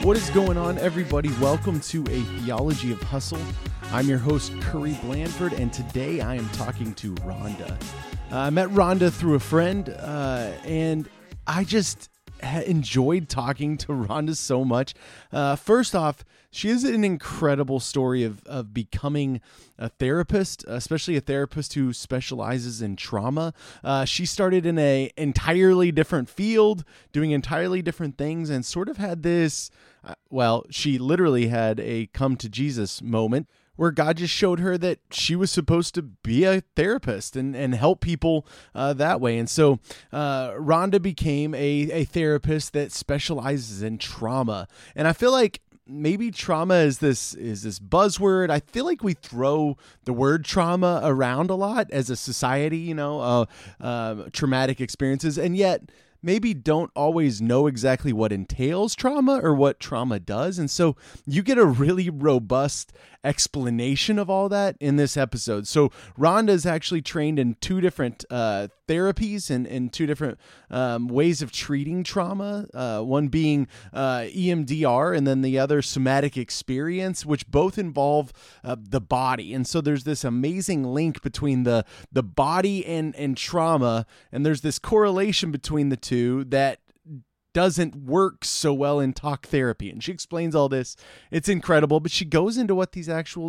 What is going on, everybody? Welcome to a Theology of Hustle. I'm your host, Curry Blandford, and today I am talking to Rhonda. I met Rhonda through a friend, and I just enjoyed talking to Rhonda so much. First off, she has an incredible story of becoming a therapist, especially a therapist who specializes in trauma. She started in an entirely different field, doing entirely different things, and sort of had this, she literally had a come to Jesus moment where God just showed her that she was supposed to be a therapist and help people that way. And so Rhonda became a therapist that specializes in trauma. And I feel like maybe trauma is this buzzword. I feel like we throw the word trauma around a lot as a society, traumatic experiences, and yet maybe don't always know exactly what entails trauma or what trauma does. And so you get a really robust explanation of all that in this episode. So Rhonda is actually trained in two different therapies and two different ways of treating trauma, one being EMDR and then the other somatic experience, which both involve the body. And so there's this amazing link between the body and trauma, and there's this correlation between the two that doesn't work so well in talk therapy. And she explains all this. It's incredible, but she goes into what these actual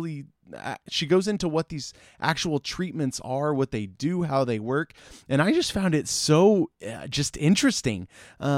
treatments are, what they do, how they work. And I just found it so just interesting.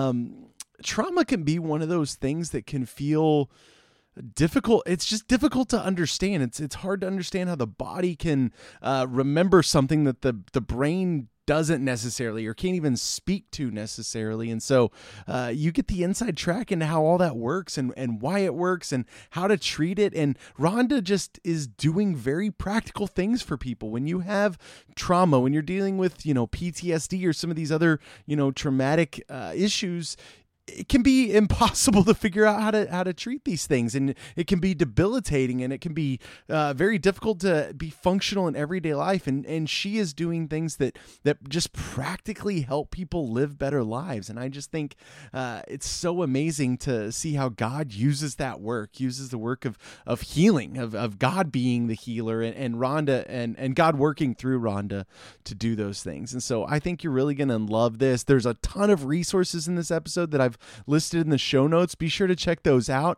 Trauma can be one of those things that can feel difficult. It's just difficult to understand. It's hard to understand how the body can remember something that the brain doesn't necessarily or can't even speak to necessarily. And so you get the inside track into how all that works and why it works and how to treat it. And Rhonda just is doing very practical things for people. When you have trauma, when you're dealing with, PTSD or some of these other, traumatic issues, it can be impossible to figure out how to treat these things, and it can be debilitating, and it can be very difficult to be functional in everyday life. And she is doing things that just practically help people live better lives. And I just think it's so amazing to see how God uses the work of healing, of God being the healer, and Rhonda and God working through Rhonda to do those things. And so I think you're really going to love this. There's a ton of resources in this episode that I've listed in the show notes. Be sure to check those out.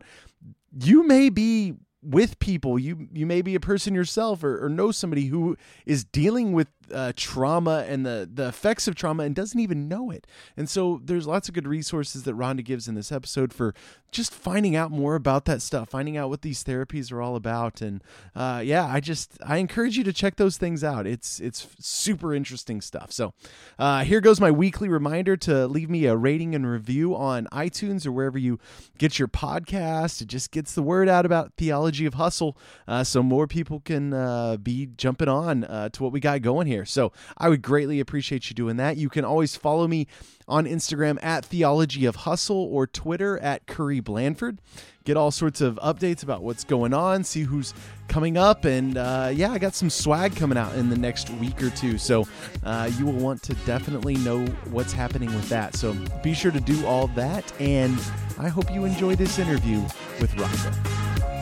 You may be with people, you may be a person yourself or know somebody who is dealing with trauma and the effects of trauma and doesn't even know it. And so there's lots of good resources that Rhonda gives in this episode for just finding out more about that stuff, finding out what these therapies are all about. And I encourage you to check those things out. It's super interesting stuff. So here goes my weekly reminder to leave me a rating and review on iTunes or wherever you get your podcast. It just gets the word out about Theology of Hustle, so more people can be jumping on to what we got going here. So I would greatly appreciate you doing that. You can always follow me on Instagram at Theology of Hustle or Twitter at Curry Blandford. Get all sorts of updates about what's going on, see who's coming up, and I got some swag coming out in the next week or two. So you will want to definitely know what's happening with that. So be sure to do all that, and I hope you enjoy this interview with Rhonda.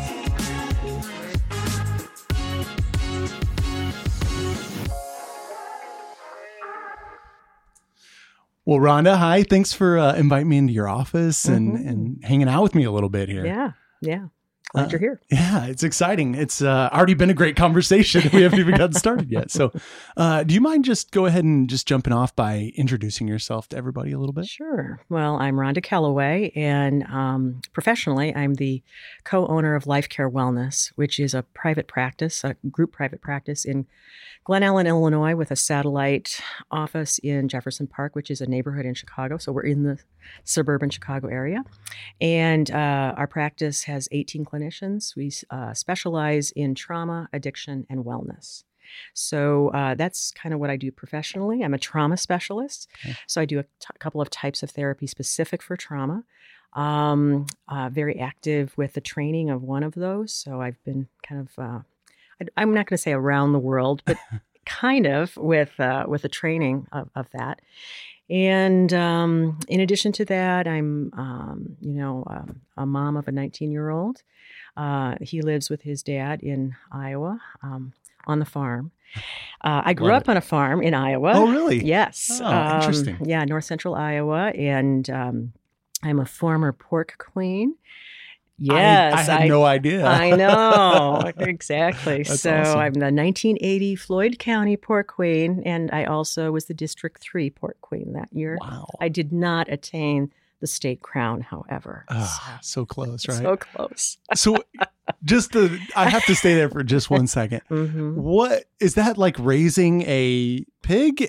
Well, Rhonda, hi. Thanks for inviting me into your office and hanging out with me a little bit here. Yeah. Glad you're here. Yeah, it's exciting. It's already been a great conversation. We haven't even gotten started yet. So do you mind just go ahead and just jumping off by introducing yourself to everybody a little bit? Sure. Well, I'm Rhonda Calloway, and professionally, I'm the co-owner of Life Care Wellness, which is a private practice, a group private practice in Glen Ellen, Illinois, with a satellite office in Jefferson Park, which is a neighborhood in Chicago. So we're in the suburban Chicago area. And our practice has 18 clinicians. We specialize in trauma, addiction, and wellness. So that's kind of what I do professionally. I'm a trauma specialist. Okay. So I do a couple of types of therapy specific for trauma. Very active with the training of one of those. So I've been kind of... I'm not going to say around the world, but kind of with the training of that. And in addition to that, I'm, a mom of a 19-year-old. He lives with his dad in Iowa on the farm. I grew up on a farm in Iowa. Oh, really? Yes. Oh, interesting. Yeah, north central Iowa. And I'm a former pork queen. Yes. I had no idea. I know. Exactly. So awesome. I'm the 1980 Floyd County pork queen, and I also was the District 3 pork queen that year. Wow. I did not attain the state crown, however. So close, right? So close. So I have to stay there for just 1 second. Mm-hmm. What is that, like raising a pig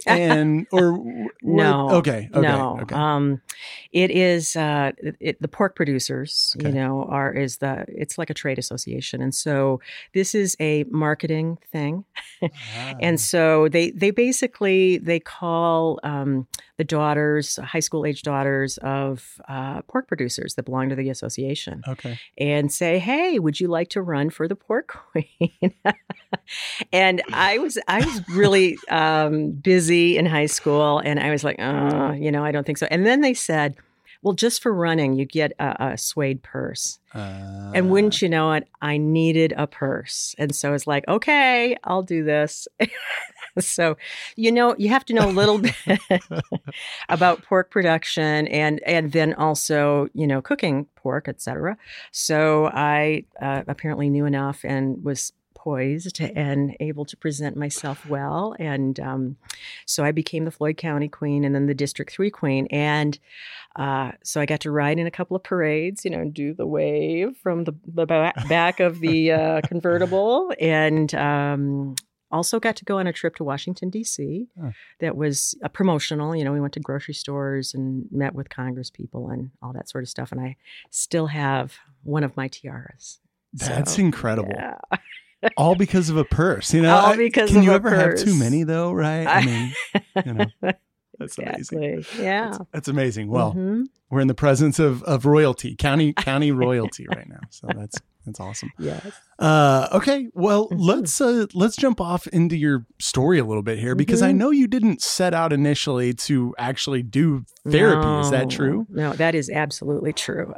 No. Okay. No. Okay. It is the pork producers, Okay. It's like a trade association. And so this is a marketing thing. And so they basically, they call the daughters, high school age daughters of pork producers that belong to the association. Okay. And say, hey, would you like to run for the pork queen? And I was really busy in high school, and I was like, I don't think so. And then they said, well, just for running, you get a suede purse. And wouldn't you know it, I needed a purse. And so I was like, okay, I'll do this. So, you have to know a little bit about pork production and then also, cooking pork, et cetera. So I apparently knew enough and was poised and able to present myself well. And so I became the Floyd County queen and then the District 3 queen. And so I got to ride in a couple of parades, do the wave from the back of the convertible. And also got to go on a trip to Washington, D.C. That was promotional. We went to grocery stores and met with Congress people and all that sort of stuff. And I still have one of my tiaras. That's incredible. Yeah. All because of a purse, All because Can of you a ever purse. have too many though, right? I mean, that's exactly. amazing. Yeah. That's amazing. Well, we're in the presence of royalty, county royalty right now. So that's awesome. Yes. Okay. Well, let's jump off into your story a little bit here, because I know you didn't set out initially to actually do therapy. No, is that true? No, that is absolutely true.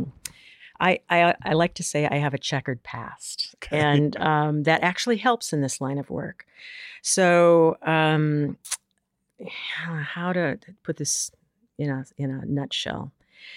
I like to say I have a checkered past, and that actually helps in this line of work. So, how to put this in a nutshell?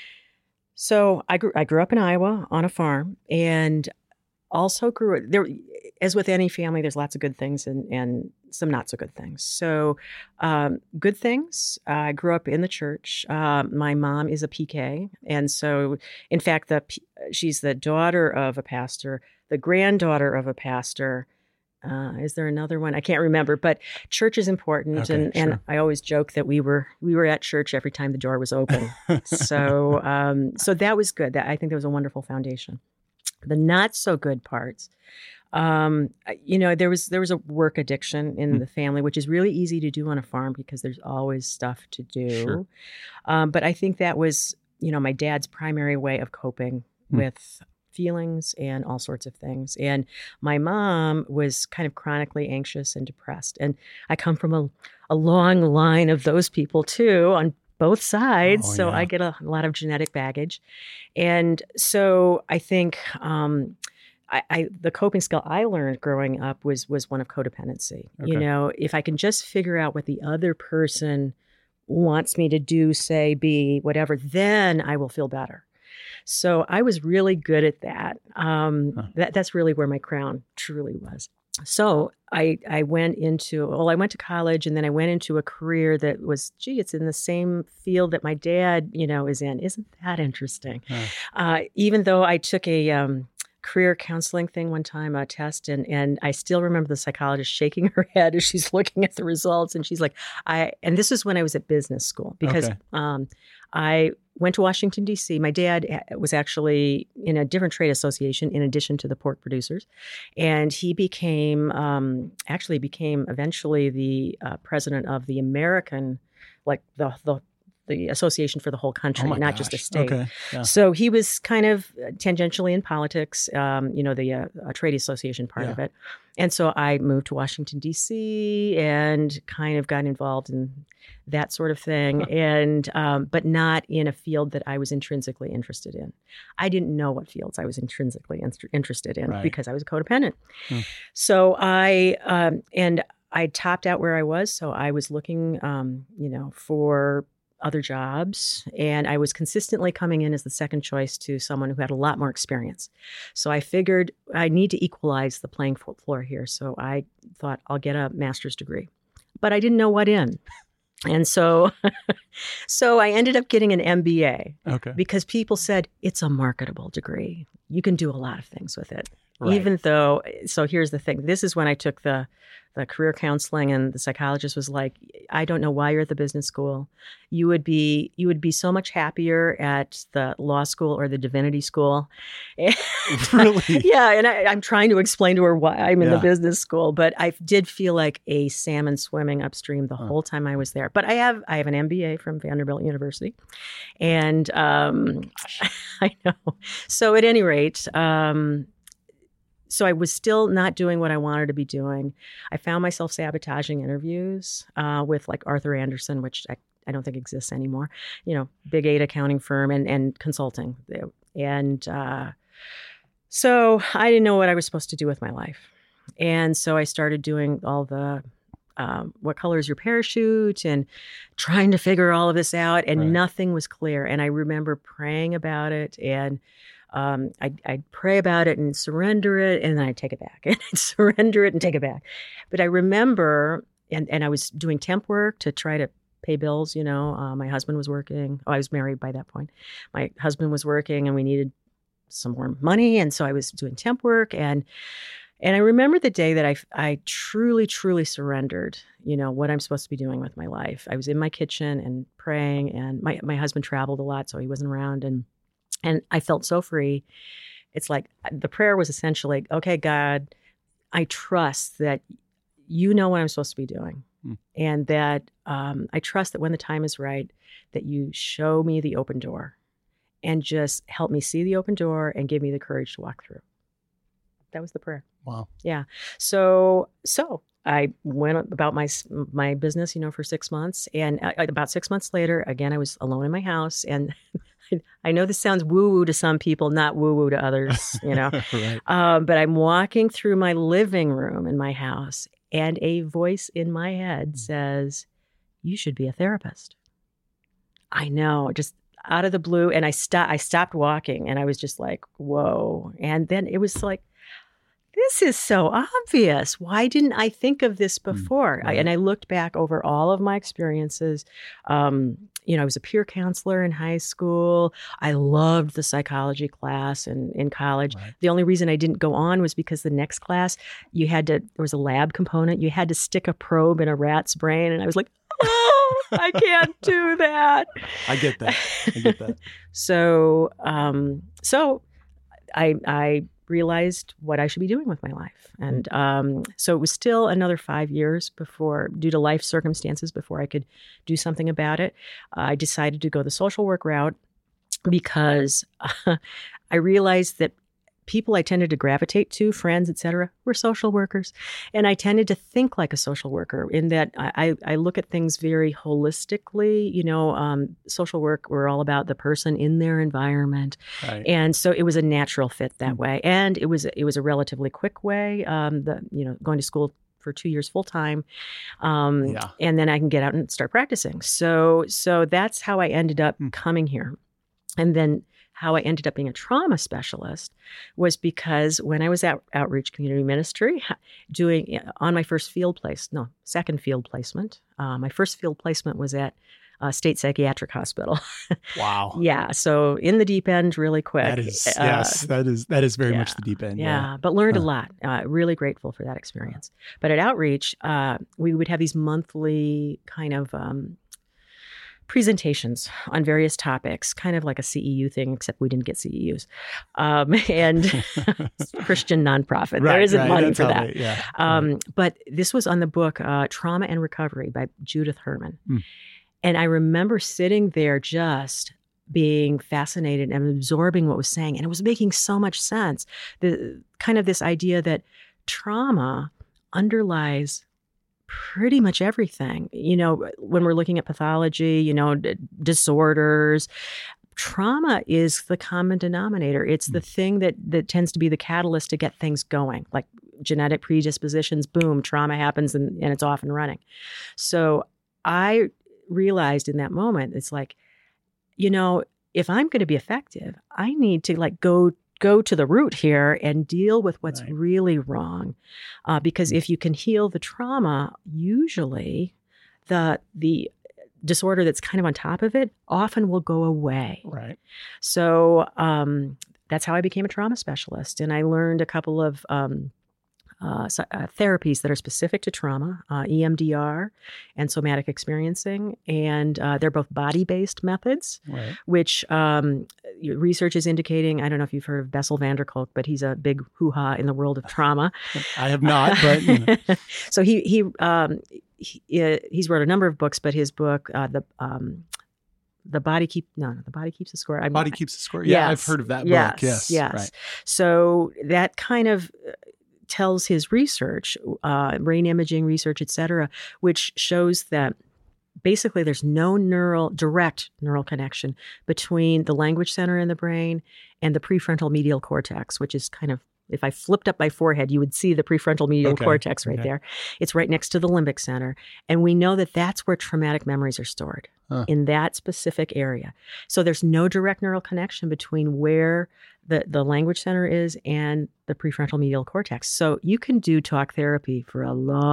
So I grew up in Iowa on a farm, and also grew there. As with any family, there's lots of good things and some not so good things. So, good things. I grew up in the church. My mom is a PK, and so, in fact, she's the daughter of a pastor, the granddaughter of a pastor. Is there another one? I can't remember, but church is important. Okay, and I always joke that we were at church every time the door was open. So that was good. I think that was a wonderful foundation. The not so good parts, there was a work addiction in the family, which is really easy to do on a farm because there's always stuff to do. Sure. But I think that was, my dad's primary way of coping with feelings and all sorts of things. And my mom was kind of chronically anxious and depressed. And I come from a long line of those people too, on both sides. So I get a lot of genetic baggage. And so I think the coping skill I learned growing up was one of codependency. Okay. If I can just figure out what the other person wants me to do, say, be, whatever, then I will feel better. So I was really good at that. That's really where my crown truly was. So I went to college, and then I went into a career that was, it's in the same field that my dad, is in. Isn't that interesting? Even though I took a career counseling thing one time, a test, and I still remember the psychologist shaking her head as she's looking at the results, and she's like, and this is when I was at business school, because I went to Washington, D.C. My dad was actually in a different trade association in addition to the pork producers. And he became eventually the president of the American, like the the association for the whole country, not just a state. Okay. Yeah. So he was kind of tangentially in politics, the trade association part of it. And so I moved to Washington, D.C. and kind of got involved in that sort of thing, and but not in a field that I was intrinsically interested in. I didn't know what fields I was intrinsically interested in because I was a codependent. So I topped out where I was. So I was looking, for other jobs, and I was consistently coming in as the second choice to someone who had a lot more experience. So I figured I need to equalize the playing floor here. So I thought I'll get a master's degree, but I didn't know what in. And so I ended up getting an MBA because people said it's a marketable degree. You can do a lot of things with it. Right. Even though, so here's the thing. This is when I took the career counseling, and the psychologist was like, I don't know why you're at the business school. You would be so much happier at the law school or the divinity school. Really? Yeah. And I'm trying to explain to her why I'm in the business school, but I did feel like a salmon swimming upstream the whole time I was there. But I have an MBA from Vanderbilt University, and I know. So at any rate, so I was still not doing what I wanted to be doing. I found myself sabotaging interviews with like Arthur Andersen, which I don't think exists anymore, big 8 accounting firm and consulting. And so I didn't know what I was supposed to do with my life. And so I started doing all the what color is your parachute and trying to figure all of this out, and nothing was clear. And I remember praying about it, and I'd pray about it and surrender it, and then I'd take it back, and I'd surrender it and take it back. But I remember, and I was doing temp work to try to pay bills. My husband was working. I was married by that point. My husband was working, and we needed some more money, and so I was doing temp work. And I remember the day that I truly, truly surrendered, what I'm supposed to be doing with my life. I was in my kitchen and praying, and my husband traveled a lot, so he wasn't around, and I felt so free. It's like the prayer was essentially, okay, God, I trust that you know what I'm supposed to be doing. And that I trust that when the time is right, that you show me the open door and just help me see the open door and give me the courage to walk through. That was the prayer. Wow. Yeah. So I went about my business, for 6 months. And about 6 months later, again, I was alone in my house. And I know this sounds woo-woo to some people, not woo-woo to others, Right. But I'm walking through my living room in my house, and a voice in my head says, you should be a therapist. I know, just out of the blue. And I stopped walking, and I was just like, whoa. And then it was like, this is so obvious. Why didn't I think of this before? Right. And I looked back over all of my experiences. I was a peer counselor in high school. I loved the psychology class in college. Right. The only reason I didn't go on was because the next class, there was a lab component. You had to stick a probe in a rat's brain. And I was like, oh, I can't do that. I get that. So I realized what I should be doing with my life. And so it was still another 5 years due to life circumstances, before I could do something about it. I decided to go the social work route because I realized that people I tended to gravitate to, friends, et cetera, were social workers. And I tended to think like a social worker in that I look at things very holistically. Social work, we're all about the person in their environment. Right. And so it was a natural fit that way. And it was a relatively quick way, going to school for 2 years full time. And then I can get out and start practicing. So that's how I ended up coming here. And then how I ended up being a trauma specialist was because when I was at Outreach Community Ministry doing on my second field placement. My first field placement was at State Psychiatric Hospital. Wow. Yeah. So in the deep end really quick. That is very much the deep end. Yeah. But learned a lot. Really grateful for that experience. But at Outreach, we would have these monthly kind of presentations on various topics, kind of like a CEU thing, except we didn't get CEUs. And Christian nonprofit. There isn't money for that. But this was on the book Trauma and Recovery by Judith Herman. And I remember sitting there just being fascinated and absorbing what was saying. And it was making so much sense. The kind of this idea that trauma underlies pretty much everything. When we're looking at pathology, disorders, trauma is the common denominator. It's the thing that tends to be the catalyst to get things going, like genetic predispositions, boom, trauma happens and it's off and running. So I realized in that moment, it's like, if I'm going to be effective, I need to go to the root here and deal with what's really wrong. Because if you can heal the trauma, usually the disorder that's kind of on top of it often will go away. Right. So that's how I became a trauma specialist. And I learned a couple of therapies that are specific to trauma, EMDR and somatic experiencing. And they're both body-based methods, which research is indicating. I don't know if you've heard of Bessel van der Kolk, but he's a big hoo-ha in the world of trauma. I have not, but So he's wrote a number of books, but his book, The Body Keeps the Score. Body Keeps the Score. Yeah, I've heard of that book. Yes. Right. So that kind of tells his research, brain imaging research, et cetera, which shows that basically there's no direct neural connection between the language center in the brain and the prefrontal medial cortex, which is kind of, if I flipped up my forehead, you would see the prefrontal medial cortex right there. It's right next to the limbic center. And we know that that's where traumatic memories are stored, in that specific area. So there's no direct neural connection between where the language center is and the prefrontal medial cortex. So you can do talk therapy for a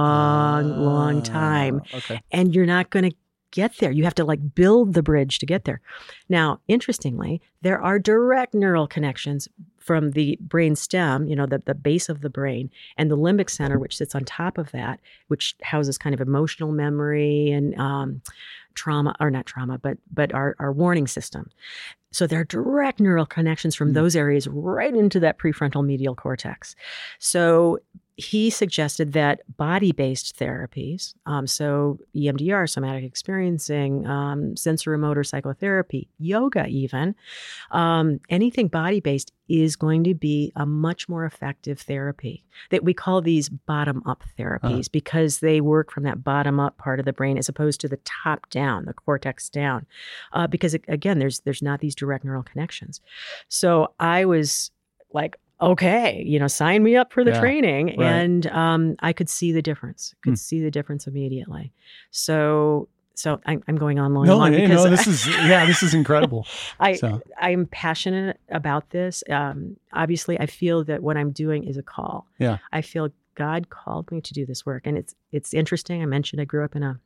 long time, and you're not going to get there. You have to build the bridge to get there. Now, interestingly, there are direct neural connections from the brain stem, the base of the brain, and the limbic center, which sits on top of that, which houses kind of emotional memory and trauma, or not trauma, but our warning system. So there are direct neural connections from those areas right into that prefrontal medial cortex. So he suggested that body-based therapies, so EMDR, somatic experiencing, sensorimotor psychotherapy, yoga even, anything body-based is going to be a much more effective therapy. That we call these bottom-up therapies because they work from that bottom-up part of the brain as opposed to the top-down, the cortex down. Because again, there's not these direct neural connections. So I was like, okay, sign me up for the training. Right. And I could see the difference, see the difference immediately. So I'm going on long because this is incredible. I'm passionate about this. Obviously, I feel that what I'm doing is a call. Yeah. I feel God called me to do this work. And it's interesting. I mentioned I grew up in a,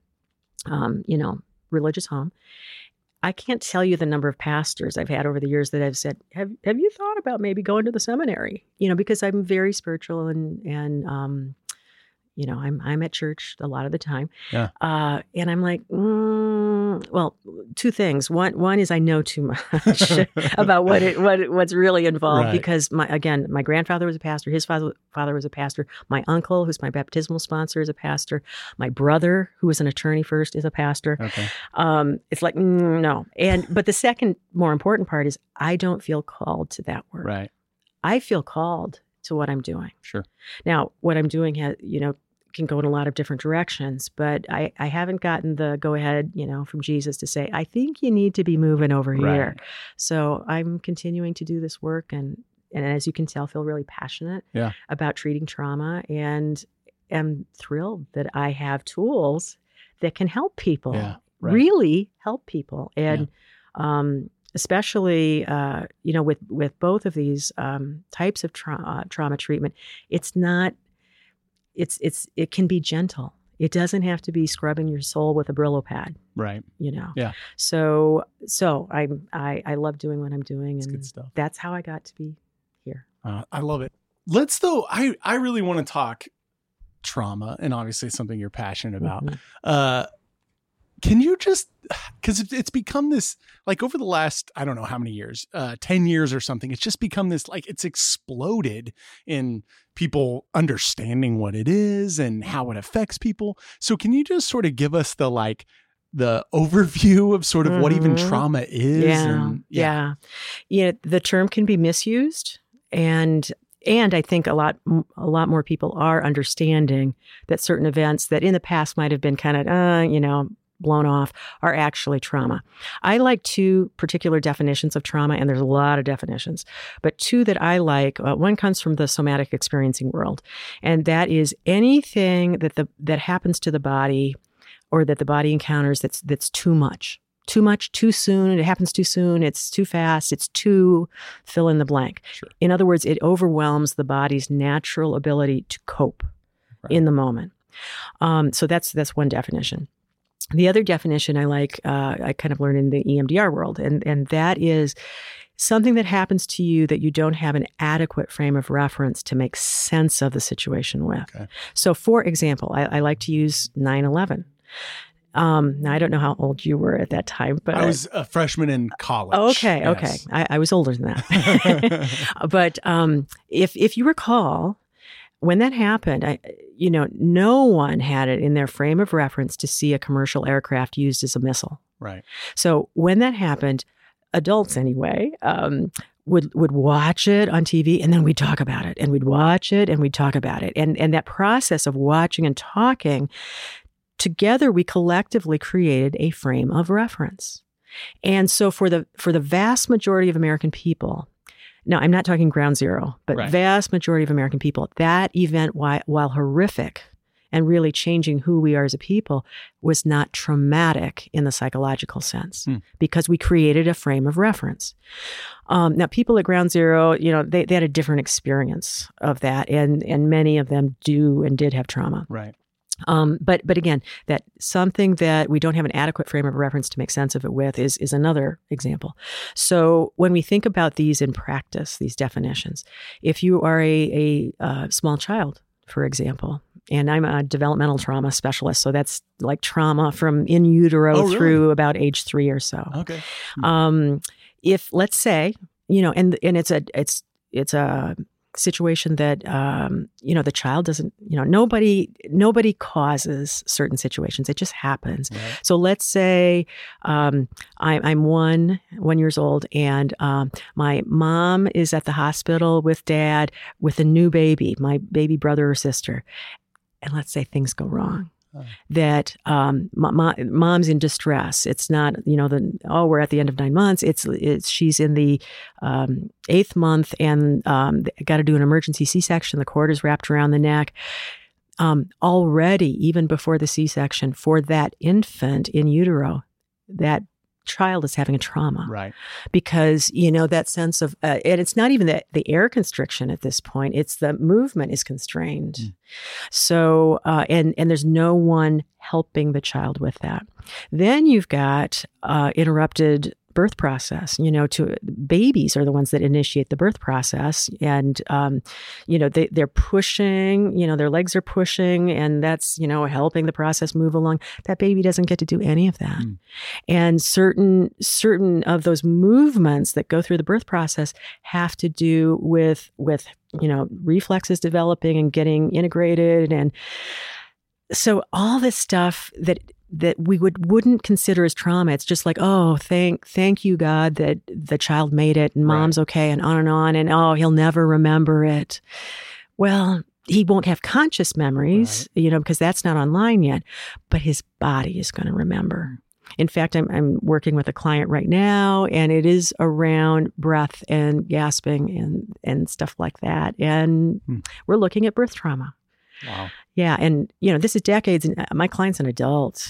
religious home. I can't tell you the number of pastors I've had over the years that have said, have you thought about maybe going to the seminary? Because I'm very spiritual and I'm at church a lot of the time. Yeah. And I'm like, well, two things. One is I know too much about what's really involved because my grandfather was a pastor. His father was a pastor. My uncle, who's my baptismal sponsor, is a pastor. My brother, who was an attorney first, is a pastor. Okay. It's like, no. But the second more important part is I don't feel called to that work. Right. I feel called to what I'm doing. Sure. Now, what I'm doing has, can go in a lot of different directions, but I haven't gotten the go ahead, from Jesus to say, I think you need to be moving over here. So I'm continuing to do this work and as you can tell, feel really passionate about treating trauma and am thrilled that I have tools that can help people, really help people. And, especially, with both of these types of trauma treatment, it can be gentle. It doesn't have to be scrubbing your soul with a Brillo pad. Right. Yeah. So I love doing what I'm doing, and good stuff. That's how I got to be here. I love it. I really want to talk trauma, and obviously it's something you're passionate about. Mm-hmm. Can you just, because it's become this, over the last, I don't know how many years, 10 years or something, it's just become this, it's exploded in people understanding what it is and how it affects people. So can you just sort of give us the the overview of sort of what even trauma is. Yeah. The term can be misused, and I think a lot more people are understanding that certain events that in the past might have been kind of blown off are actually trauma. I like two particular definitions of trauma, and there's a lot of definitions, but two that I like. One comes from the somatic experiencing world, and that is anything that happens to the body or that the body encounters that's too much, too soon. It happens too soon. It's too fast. It's too fill in the blank. Sure. In other words, it overwhelms the body's natural ability to cope in the moment. So that's one definition. The other definition I like, I kind of learned in the EMDR world, and that is something that happens to you that you don't have an adequate frame of reference to make sense of the situation with. Okay. So, for example, I like to use 9/11. Now, I don't know how old you were at that time, but I was a freshman in college. Okay. I was older than that. But if you recall, when that happened, no one had it in their frame of reference to see a commercial aircraft used as a missile. Right. So when that happened, adults anyway, would watch it on TV, and then we'd talk about it, and we'd watch it, and we'd talk about it. And that process of watching and talking, together we collectively created a frame of reference. And so for the vast majority of American people, now, I'm not talking ground zero, but vast majority of American people, that event, while horrific and really changing who we are as a people, was not traumatic in the psychological sense because we created a frame of reference. Now, people at ground zero, they had a different experience of that, and many of them do and did have trauma. Right. But again, that something that we don't have an adequate frame of reference to make sense of it with is another example. So when we think about these in practice, these definitions, if you are a small child, for example, and I'm a developmental trauma specialist, so that's like trauma from in utero through about age 3 or so. Okay. If let's say, and it's a situation that the child doesn't, nobody causes certain situations, it just happens. Right. So let's say I'm 1 years old, and my mom is at the hospital with dad with a new baby, my baby brother or sister, and let's say things go wrong. That mom's in distress. It's not, we're at the end of 9 months. It's she's in the 8th month and got to do an emergency C-section. The cord is wrapped around the neck. Already, even before the C-section, for that infant in utero, that child is having a trauma. Right. Because, that sense of, and it's not even the air constriction at this point, it's the movement is constrained. So, and there's no one helping the child with that. Then you've got interrupted birth process. Babies are the ones that initiate the birth process, and they're pushing. Their legs are pushing, and that's helping the process move along. That baby doesn't get to do any of that, and certain of those movements that go through the birth process have to do with reflexes developing and getting integrated, and so all this stuff that we wouldn't consider as trauma. It's just like, oh, thank you, God, that the child made it and mom's okay, and on, and oh, he'll never remember it. Well, he won't have conscious memories, because that's not online yet, but his body is going to remember. In fact, I'm working with a client right now, and it is around breath and gasping and stuff like that. And we're looking at birth trauma. Wow. Yeah. And, this is decades, and my client's an adult,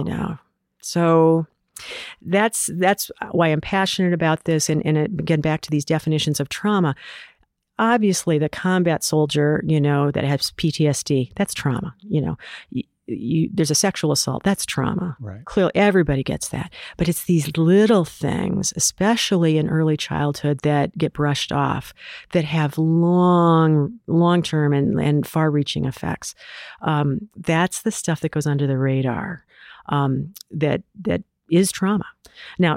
so that's why I'm passionate about this. And again, back to these definitions of trauma. Obviously, the combat soldier, that has PTSD, that's trauma. There's a sexual assault, that's trauma. Right. Clearly, everybody gets that. But it's these little things, especially in early childhood, that get brushed off, that have long-term and far-reaching effects. That's the stuff that goes under the radar. That is trauma. Now,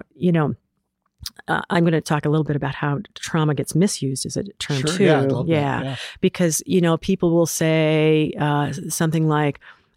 I'm going to talk a little bit about how trauma gets misused as a term too. Yeah, I'd love that. Because people will say something like,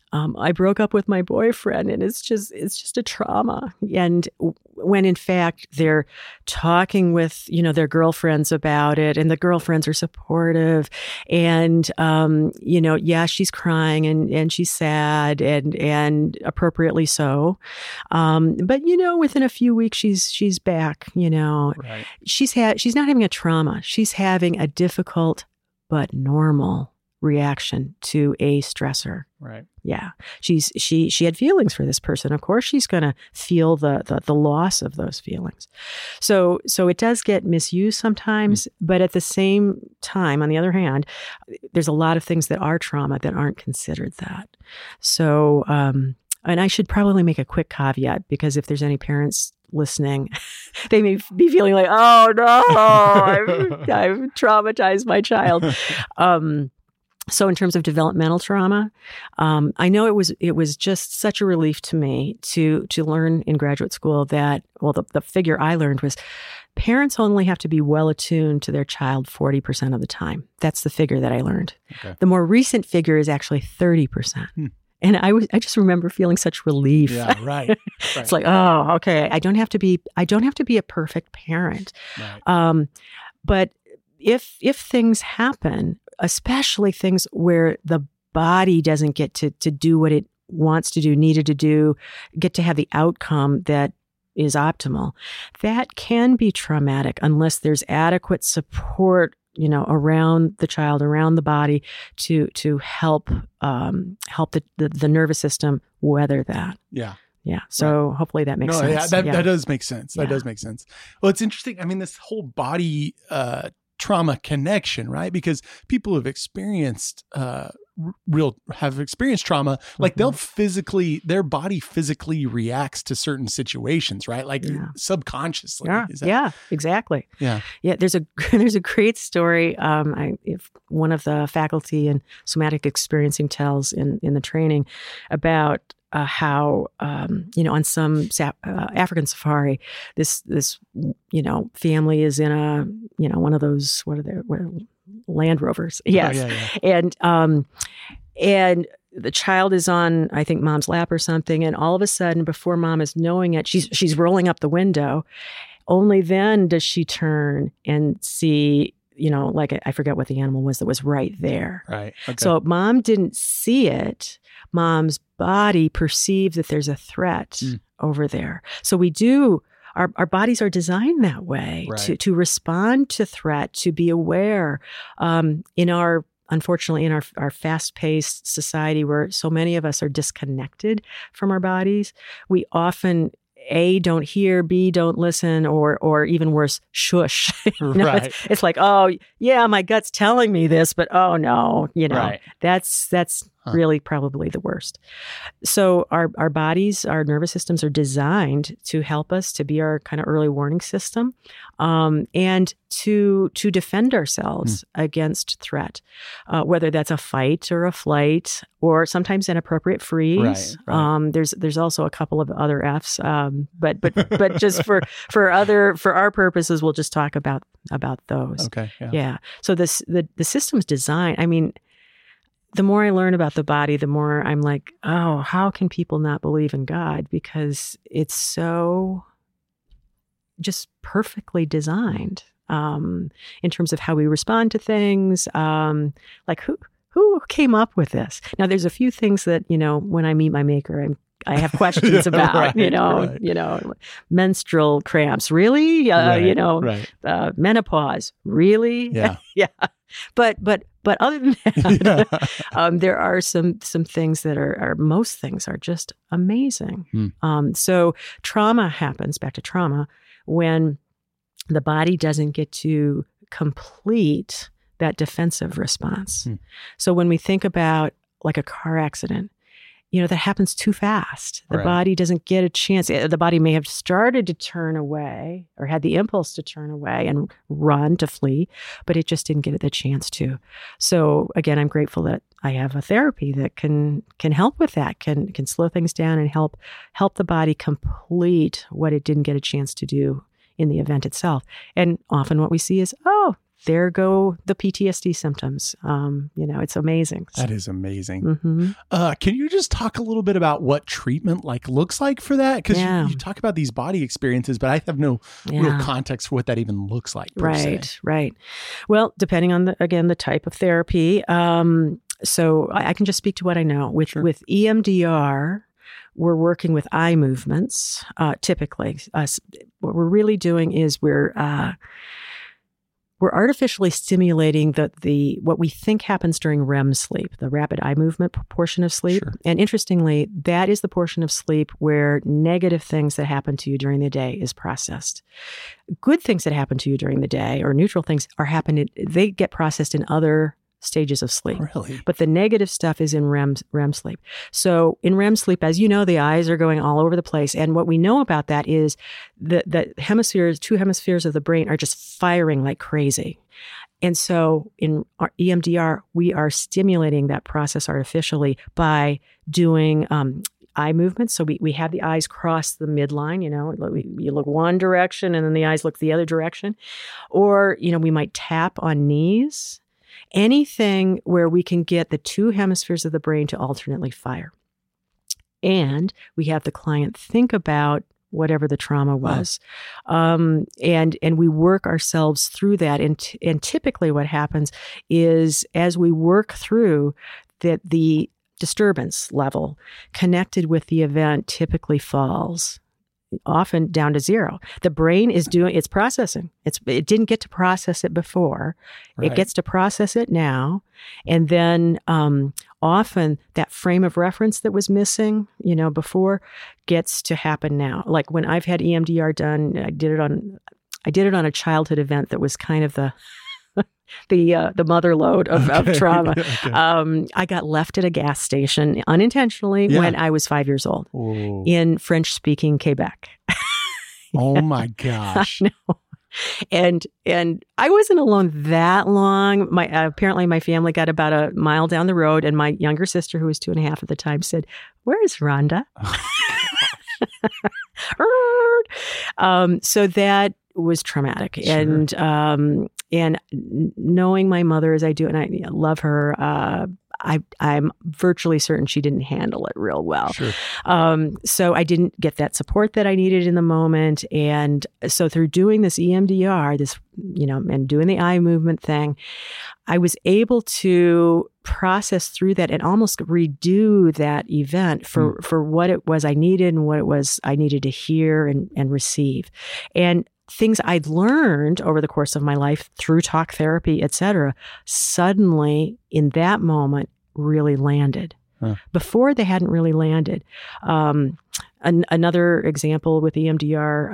I broke up with my boyfriend and it's just a trauma. And when in fact they're talking with, their girlfriends about it, and the girlfriends are supportive, and, she's crying and she's sad and appropriately so. But within a few weeks, she's back, Right. she's not having a trauma. She's having a difficult but normal reaction to a stressor. Right. Yeah. She had feelings for this person. Of course, she's going to feel the loss of those feelings. So it does get misused sometimes, but at the same time, on the other hand, there's a lot of things that are trauma that aren't considered that. So, and I should probably make a quick caveat, because if there's any parents listening, they may be feeling like, oh no, I've traumatized my child. So in terms of developmental trauma, I know it was just such a relief to me to learn in graduate school that, well, the figure I learned was parents only have to be well attuned to their child 40% of the time. That's the figure that I learned. Okay. The more recent figure is actually 30%. And I just remember feeling such relief. Yeah, right. It's like, oh, okay, I don't have to be a perfect parent. Right. But if things happen, especially things where the body doesn't get to do what it wants to do, needed to do, get to have the outcome that is optimal, that can be traumatic unless there's adequate support, around the child, around the body to help the nervous system weather that. Yeah. Yeah. So hopefully that makes sense. Yeah, that does make sense. That does make sense. Well, it's interesting. I mean, this whole body trauma connection, right? Because people have experienced trauma, like their body physically reacts to certain situations, right? Like subconsciously. Yeah, exactly. Yeah. Yeah. There's a great story. If one of the faculty in somatic experiencing tells in the training about how, on some African safari, this family is in a, one of those, Land Rovers. Yes. Oh, yeah. And the child is on, I think, mom's lap or something. And all of a sudden, before mom is knowing it, she's rolling up the window. Only then does she turn and see, I forget what the animal was that was right there. Right. Okay. So mom didn't see it. Mom's body perceived that there's a threat over there. So we do, our bodies are designed that way, right, to respond to threat, to be aware. Unfortunately, in our fast-paced society where so many of us are disconnected from our bodies, we often A, don't hear, B, don't listen, or even worse, shush. Right. It's like, oh, yeah, my gut's telling me this, but oh no, right, that's really probably the worst. So our bodies, our nervous systems are designed to help us, to be our kind of early warning system, and to defend ourselves against threat, whether that's a fight or a flight, or sometimes an appropriate freeze. Right. There's also a couple of other Fs, but just for our purposes, we'll just talk about those. Okay. Yeah. So the system's design. I mean, the more I learn about the body, the more I'm like, oh, how can people not believe in God? Because it's so just perfectly designed in terms of how we respond to things. Like who came up with this? Now, there's a few things that, when I meet my maker, I have questions about, right. Menstrual cramps, really? Menopause, really? Yeah. Yeah. But other than that, there are some things that are most things are just amazing. So trauma happens, back to trauma, when the body doesn't get to complete that defensive response. So when we think about like a car accident, that happens too fast. The body doesn't get a chance. The body may have started to turn away or had the impulse to turn away and run, to flee, but it just didn't get the chance to. So again, I'm grateful that I have a therapy that can help with that, can slow things down and help the body complete what it didn't get a chance to do in the event itself. And often what we see is, there go the PTSD symptoms. It's amazing. That is amazing. Mm-hmm. Can you just talk a little bit about what treatment looks like for that? Because you talk about these body experiences, but I have no real context for what that even looks like. Right. Well, depending on the type of therapy. So I can just speak to what I know. With EMDR, we're working with eye movements. Typically, what we're really doing is we're artificially stimulating the what we think happens during REM sleep, the rapid eye movement portion of sleep. Sure. And interestingly, that is the portion of sleep where negative things that happen to you during the day is processed. Good things that happen to you during the day or neutral things they get processed in other stages of sleep. Really? But the negative stuff is in REM sleep. So in REM sleep, as you know, the eyes are going all over the place. And what we know about that is the two hemispheres of the brain are just firing like crazy. And so in our EMDR, we are stimulating that process artificially by doing eye movements. So we have the eyes cross the midline, you look one direction and then the eyes look the other direction. Or, we might tap on knees. Anything where we can get the two hemispheres of the brain to alternately fire. And we have the client think about whatever the trauma was. And we work ourselves through that. And typically what happens is as we work through that, the disturbance level connected with the event typically falls often down to zero. The brain is doing its processing. It didn't get to process it before. Right. It gets to process it now. And then often that frame of reference that was missing, before gets to happen now. Like when I've had EMDR done, I did it on a childhood event that was kind of the mother lode of trauma. Okay. I got left at a gas station unintentionally when I was 5 years old. Ooh. In French-speaking Quebec. Oh my gosh! I know. And I wasn't alone that long. Apparently my family got about a mile down the road, and my younger sister, who was 2.5 at the time, said, "Where is Rhonda?" So that was traumatic, sure. And knowing my mother as I do, and I love her, I'm virtually certain she didn't handle it real well. Sure. So I didn't get that support that I needed in the moment. And so through doing this EMDR, and doing the eye movement thing, I was able to process through that and almost redo that event for what it was I needed and what it was I needed to hear and receive. And things I'd learned over the course of my life through talk therapy, et cetera, suddenly in that moment really landed. Huh. Before they hadn't really landed. Another example with EMDR,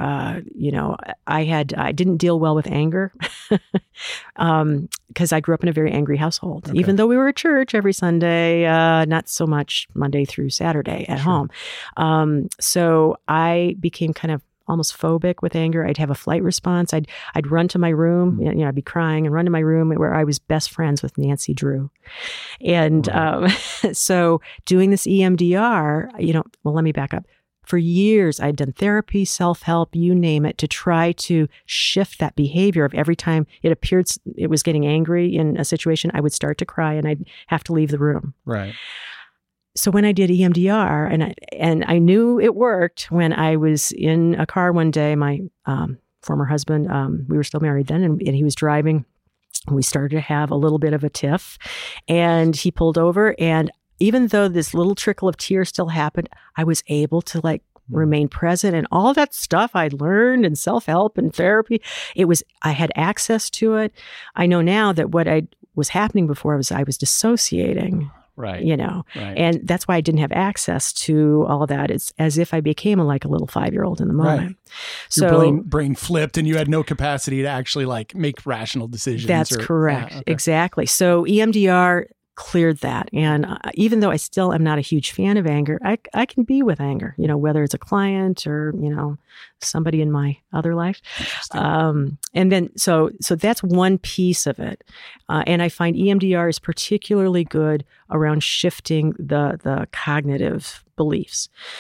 I didn't deal well with anger because I grew up in a very angry household. Okay. Even though we were at church every Sunday, not so much Monday through Saturday at home. So I became kind of almost phobic with anger. I'd have a flight response. I'd run to my room. I'd be crying and run to my room where I was best friends with Nancy Drew. And so doing this EMDR, let me back up. For years, I'd done therapy, self-help, you name it, to try to shift that behavior of every time it appeared it was getting angry in a situation, I would start to cry and I'd have to leave the room. Right. So when I did EMDR, and I knew it worked when I was in a car one day, my former husband, we were still married then, and he was driving. We started to have a little bit of a tiff, and he pulled over. And even though this little trickle of tears still happened, I was able to remain present, and all that stuff I'd learned in self-help and therapy, I had access to it. I know now that what was happening before I was dissociating. Right. Right. And that's why I didn't have access to all of that. It's as if I became a little 5-year-old in the moment. Right. So your brain flipped and you had no capacity to actually make rational decisions. That's correct. Okay. Exactly. So EMDR cleared that. And even though I still am not a huge fan of anger, I can be with anger, whether it's a client or, somebody in my other life. And then, so that's one piece of it. And I find EMDR is particularly good around shifting the cognitive beliefs.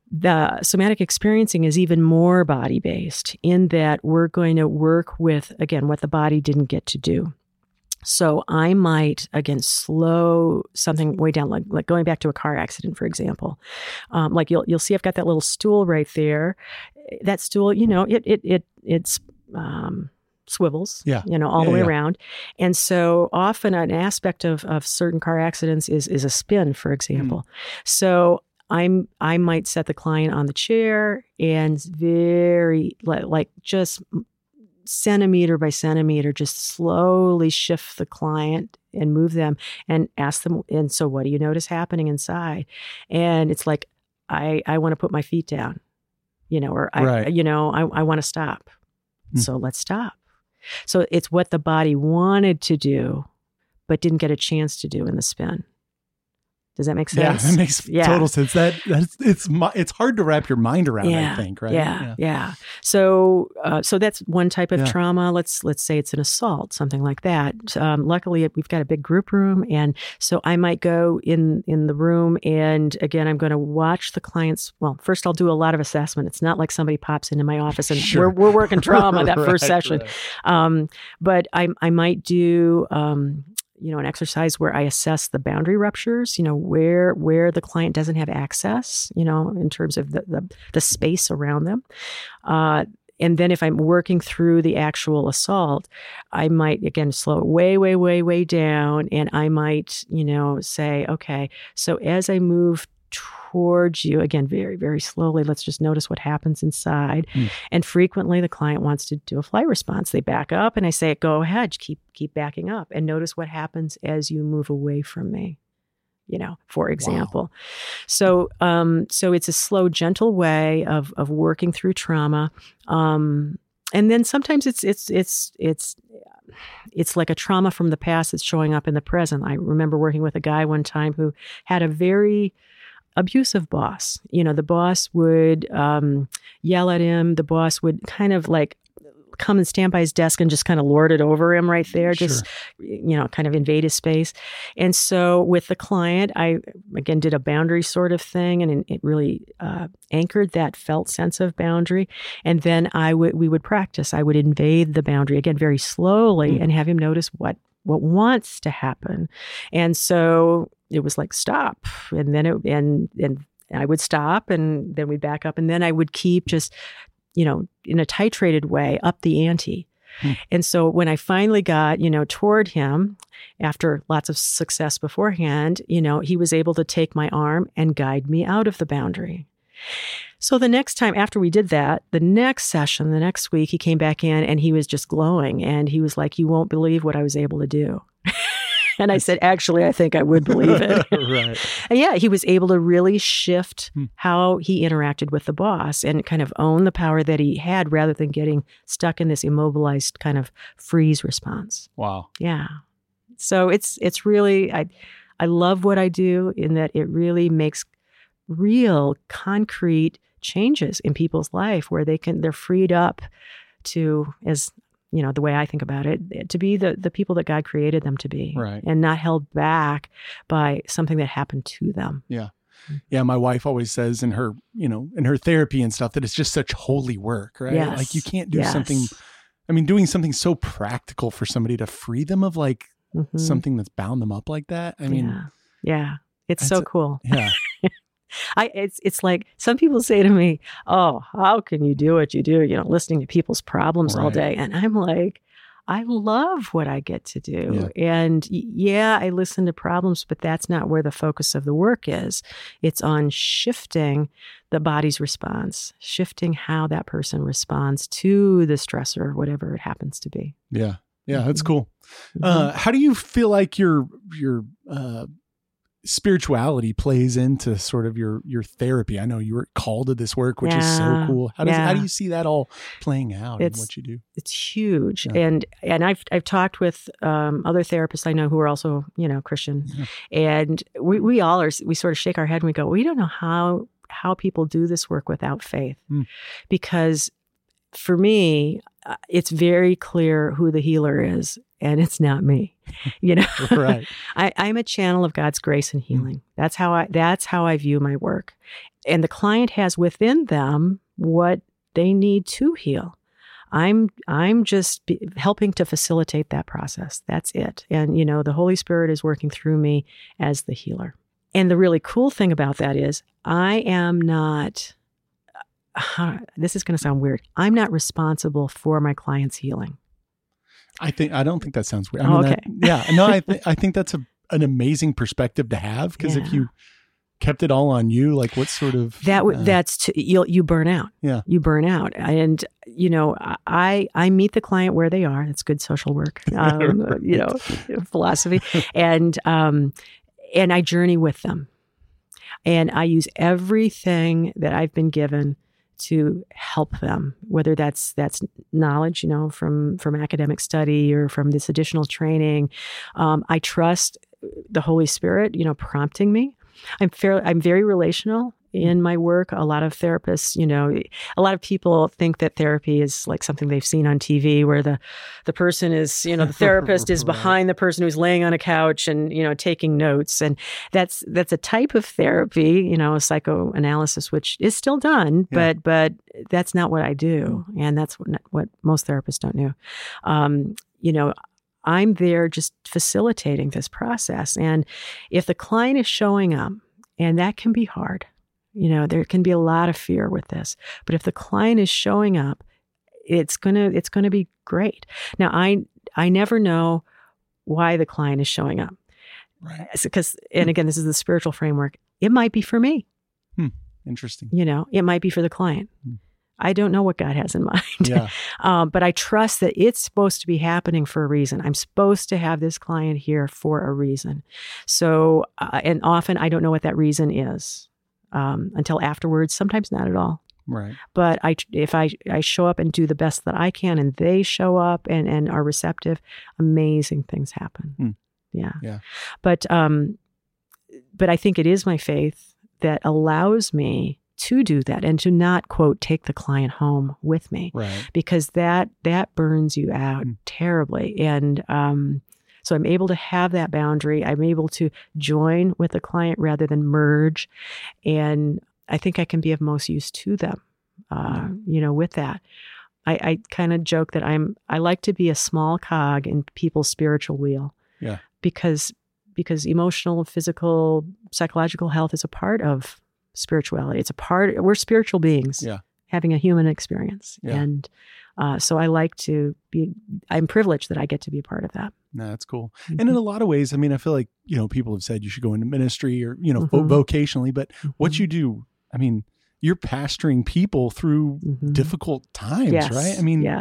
The somatic experiencing is even more body-based in that we're going to work with, again, what the body didn't get to do. So I might, again, slow something way down, like going back to a car accident, for example. Like you'll see I've got that little stool right there. That stool, it's swivels, all the way around. And so often an aspect of certain car accidents is a spin, for example. So I might set the client on the chair and very like just centimeter by centimeter, just slowly shift the client and move them and ask them, and so what do you notice happening inside? And it's like, I want to put my feet down, or I want to stop. So let's stop. So it's what the body wanted to do, but didn't get a chance to do in the spin. Does that make sense? Yeah, that makes total sense. It's hard to wrap your mind around, I think, right? Yeah. So that's one type of trauma. Let's say it's an assault, something like that. Luckily, we've got a big group room, and so I might go in the room, and again, I'm going to watch the clients. Well, first I'll do a lot of assessment. It's not like somebody pops into my office and we're working trauma that first session. Right. But I might do an exercise where I assess the boundary ruptures, where the client doesn't have access, in terms of the space around them. And then if I'm working through the actual assault, I might, again, slow it way, way, way, way down. And I might, say, okay, so as I move towards you, again, very, very slowly, let's just notice what happens inside. And frequently the client wants to do a flight response. They back up and I say, go ahead, keep backing up and notice what happens as you move away from me, for example. Wow. So it's a slow, gentle way of working through trauma. And then sometimes it's like a trauma from the past that's showing up in the present. I remember working with a guy one time who had a very abusive boss. The boss would yell at him. The boss would kind of like come and stand by his desk and just kind of lord it over him right there, just, kind of invade his space. And so with the client, I, again, did a boundary sort of thing, and it really anchored that felt sense of boundary. And then we would practice. I would invade the boundary, again, very slowly, and have him notice what wants to happen. And so it was like, stop. And then and I would stop, and then we'd back up, and then I would keep just, in a titrated way, up the ante. And so when I finally got, toward him, after lots of success beforehand, he was able to take my arm and guide me out of the boundary. So the next time after we did that, the next session, the next week, he came back in and he was just glowing. And he was like, you won't believe what I was able to do. And I said, actually, I think I would believe it. Right. And he was able to really shift how he interacted with the boss and kind of own the power that he had rather than getting stuck in this immobilized kind of freeze response. Wow. Yeah. So it's really, I love what I do in that it really makes real concrete changes in people's life where they're freed up to, as the way I think about it, to be the people that God created them to be, right, and not held back by something that happened to them. Yeah. Yeah. My wife always says in her therapy and stuff that it's just such holy work, right? Yes. Like you can't do doing something so practical for somebody to free them of like something that's bound them up like that. I mean, yeah. It's so cool. Yeah. It's like some people say to me, oh, how can you do what you do, listening to people's problems all day? And I'm like, I love what I get to do. Yeah. And I listen to problems, but that's not where the focus of the work is. It's on shifting the body's response, shifting how that person responds to the stressor, whatever it happens to be. Yeah. Yeah. That's cool. How do you feel like your spirituality plays into sort of your therapy? I know you were called to this work, which is so cool. How do you see that all playing out in what you do? It's huge. Yeah. And I've talked with other therapists I know who are also, Christian. Yeah. And we sort of shake our head and we go, we don't know how people do this work without faith. Because for me, it's very clear who the healer is, and it's not me. Right. I'm a channel of God's grace and healing. That's how I view my work. and the client has within them what they need to heal. I'm just helping to facilitate that process. That's it. And, the Holy Spirit is working through me as the healer. And the really cool thing about that is I am not, this is going to sound weird, I'm not responsible for my client's healing. I don't think that sounds weird. I think that's an amazing perspective to have, because if you kept it all on you, like what sort of you burn out. Yeah, you burn out, and I meet the client where they are. That's good social work, philosophy, and I journey with them, and I use everything that I've been given to help them, whether that's knowledge, from academic study or from this additional training. I trust the Holy Spirit, prompting me. I'm very relational in my work. A lot of therapists, a lot of people think that therapy is like something they've seen on TV, where the person is, the therapist is behind the person who's laying on a couch and, taking notes. And that's a type of therapy, psychoanalysis, which is still done, but that's not what I do. And that's what most therapists don't do. I'm there just facilitating this process. And if the client is showing up, and that can be hard, there can be a lot of fear with this, but if the client is showing up, it's gonna be great. Now, I never know why the client is showing up. Right. Because, and again, this is the spiritual framework. It might be for me. Interesting. It might be for the client. I don't know what God has in mind. Yeah. But I trust that it's supposed to be happening for a reason. I'm supposed to have this client here for a reason. So, and often I don't know what that reason is until afterwards, sometimes not at all. Right. But if I show up and do the best that I can, and they show up and are receptive, amazing things happen. Yeah. Yeah. But I think it is my faith that allows me to do that and to not, quote, take the client home with me, right? Because that burns you out terribly. And so I'm able to have that boundary. I'm able to join with the client rather than merge. And I think I can be of most use to them, with that. I kind of joke that I like to be a small cog in people's spiritual wheel. Yeah. Because emotional, physical, psychological health is a part of spirituality. We're spiritual beings having a human experience. Yeah. And so I'm privileged that I get to be a part of that. No, that's cool. Mm-hmm. And in a lot of ways, I feel like, people have said you should go into ministry or, vocationally, but what you do, you're pastoring people through difficult times, right?